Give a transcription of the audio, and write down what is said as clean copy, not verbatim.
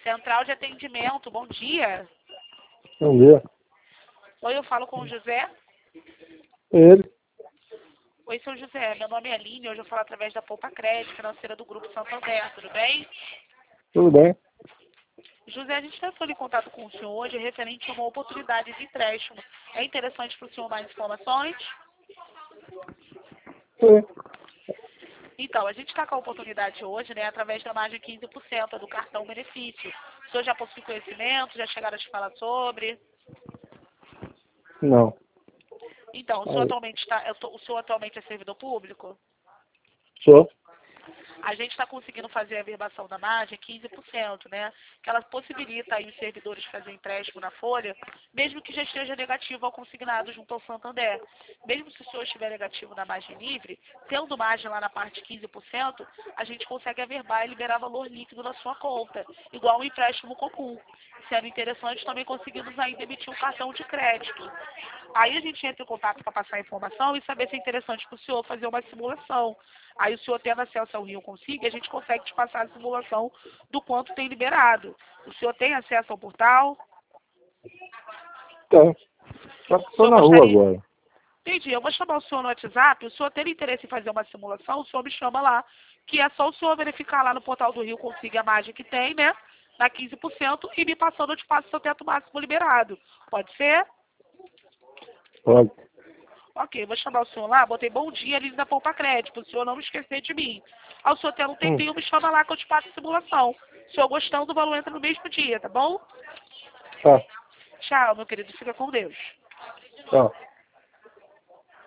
Central de Atendimento, bom dia. Bom dia. Oi, eu falo com o José. Ele? Oi, seu José, meu nome é Aline, hoje eu falo através da Poupa Crédito, financeira do Grupo Santander, tudo bem? Tudo bem? José, a gente está entrando em contato com o senhor hoje referente a uma oportunidade de empréstimo. É interessante para o senhor mais informações? Sim. Então, a gente está com a oportunidade hoje, né, através da margem 15% do cartão benefício. O senhor já possui conhecimento, já chegaram a te falar sobre? Não. Então, o senhor atualmente é servidor público? Sou? A gente está conseguindo fazer a verbação da margem 15%, né? Que ela possibilita aí os servidores fazerem empréstimo na folha, mesmo que já esteja negativo ao consignado junto ao Santander. Mesmo se o senhor estiver negativo na margem livre, tendo margem lá na parte 15%, a gente consegue averbar e liberar valor líquido na sua conta, igual um empréstimo comum. Sendo interessante, também conseguimos ainda emitir um cartão de crédito. Aí a gente entra em contato para passar a informação e saber se é interessante para o senhor fazer uma simulação. Aí o senhor tendo acesso ao Rio Consiga, a gente consegue te passar a simulação do quanto tem liberado. O senhor tem acesso ao portal? Tem. Só que O estou senhor na rua gostaria... agora. Entendi, eu vou chamar o senhor no WhatsApp, o senhor ter interesse em fazer uma simulação, o senhor me chama lá, que é só o senhor verificar lá no portal do Rio Consiga a margem que tem, né? Na 15% e me passando eu te passo o seu teto máximo liberado. Pode ser? Pode. Ok, vou chamar o senhor lá, botei bom dia ali da Poupa Crédito, o senhor não me esquecer de mim. Ao senhor ter um tempinho, me chama lá que eu te passo a simulação. O senhor gostando, o valor entra no mesmo dia, tá bom? Tá. Tchau, meu querido, fica com Deus. Tchau.